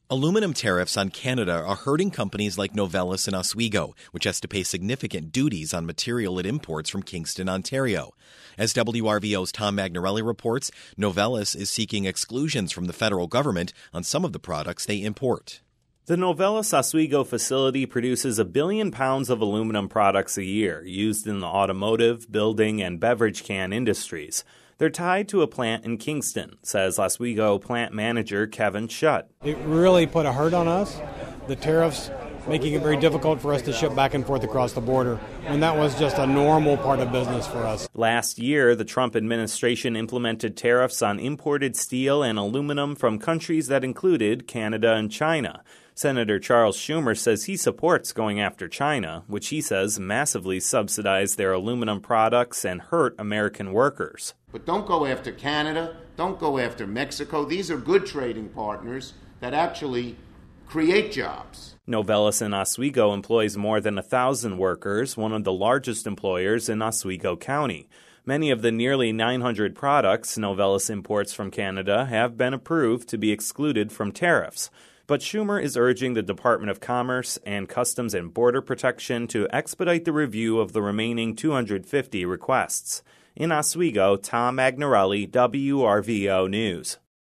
Aluminum tariffs on Canada are hurting companies like Novelis and Oswego, which has to pay significant duties on material it imports from Kingston, Ontario. As WRVO's Tom Magnarelli reports, Novelis is seeking exclusions from the federal government on some of the products they import. The Novelis Oswego facility produces 1 billion pounds of aluminum products a year, used in the automotive, building, and beverage can industries. They're tied to a plant in Kingston, says Oswego plant manager Kevin Schutt. It really put a hurt on us. The tariffs making it very difficult for us to ship back and forth across the border, and that was just a normal part of business for us. Last year, the Trump administration implemented tariffs on imported steel and aluminum from countries that included Canada and China. Senator Charles Schumer says he supports going after China, which he says massively subsidized their aluminum products and hurt American workers. But don't go after Canada, don't go after Mexico. These are good trading partners that actually create jobs. Novelis in Oswego employs more than 1,000 workers, one of the largest employers in Oswego County. Many of the nearly 900 products Novelis imports from Canada have been approved to be excluded from tariffs. But Schumer is urging the Department of Commerce and Customs and Border Protection to expedite the review of the remaining 250 requests. In Oswego, Tom Magnarelli, WRVO News.